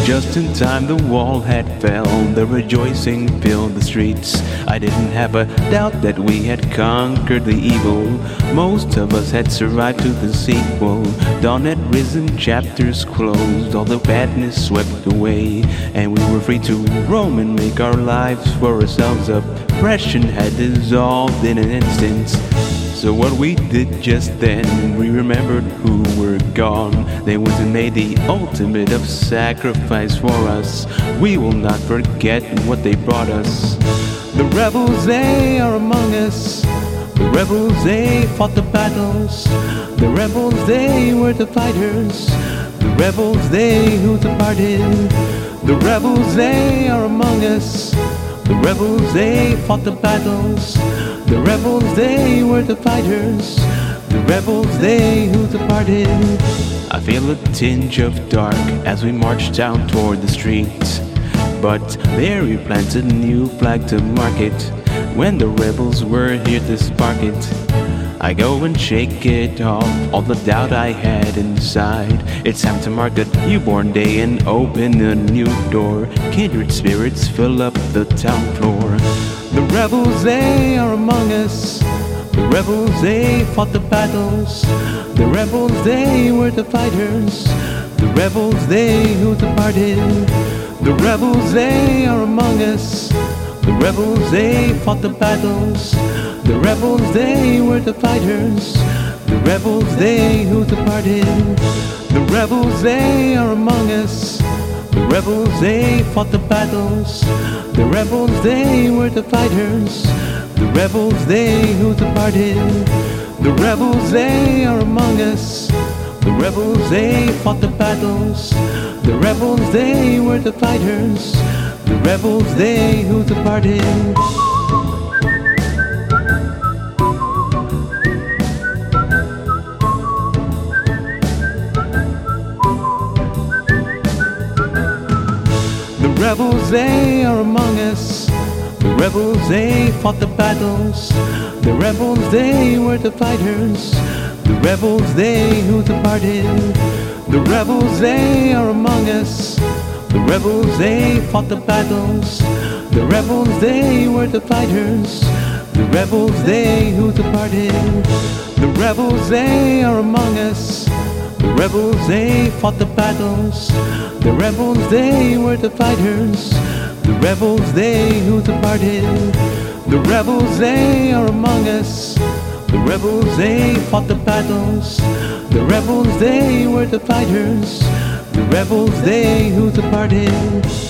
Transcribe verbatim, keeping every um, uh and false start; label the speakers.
Speaker 1: Just in time the wall had fell, the rejoicing filled the streets. I didn't have a doubt that we had conquered the evil. Most of us had survived to the sequel. Dawn had risen, chapters closed, all the badness swept away, and we were free to roam and make our lives for ourselves. Oppression had dissolved in an instant. So what we did just then, we remembered who were gone. They went and made the ultimate of sacrifice for us. We will not forget what they brought us. The rebels, they are among us. The rebels, they fought the battles. The rebels, they were the fighters. The rebels, they who departed. The rebels, they are among us. The rebels, they fought the battles. The rebels, they were the fighters. The rebels, they who departed. I feel a tinge of dark as we march down toward the streets, but there we planted a new flag to mark it. When the rebels were here to spark it, I go and shake it off, all the doubt I had inside. It's time to mark a newborn day and open a new door. Kindred spirits fill up the town floor. The rebels, they are among us. The rebels, they fought the battles. The rebels, they were the fighters. The rebels, they who departed. The rebels, they are among us. The rebels, they fought the battles. The rebels, they were the fighters. The rebels, they who departed. The rebels, they are among us. The rebels, they fought the battles. The rebels, they were the fighters. The rebels, they who departed. The rebels, they are among us. The rebels, they fought the battles. The rebels, they were the fighters. The rebels, they who departed. The rebels, they are among us. The rebels, they fought the battles. The rebels, they were the fighters. The rebels, they who departed. The rebels, they are among us. The rebels, they fought the battles. The rebels, they were the fighters. The rebels, they who departed. The rebels, they are among us. The rebels, they fought the battles. The rebels, they were the fighters. The rebels, they who departed. The rebels, they are among us. The rebels, they fought the battles. The rebels, they were the fighters. The rebels, they who departed.